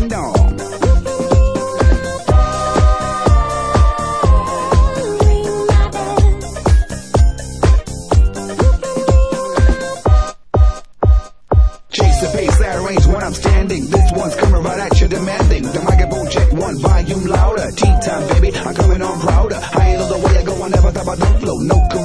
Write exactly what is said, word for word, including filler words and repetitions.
dong. Chase the bass, I arrange when I'm standing. This one's coming right at you, demanding. The microphone check one volume louder. Tea time, baby, I'm coming on prouder. I ain't know the way I go, I never thought about no flow, no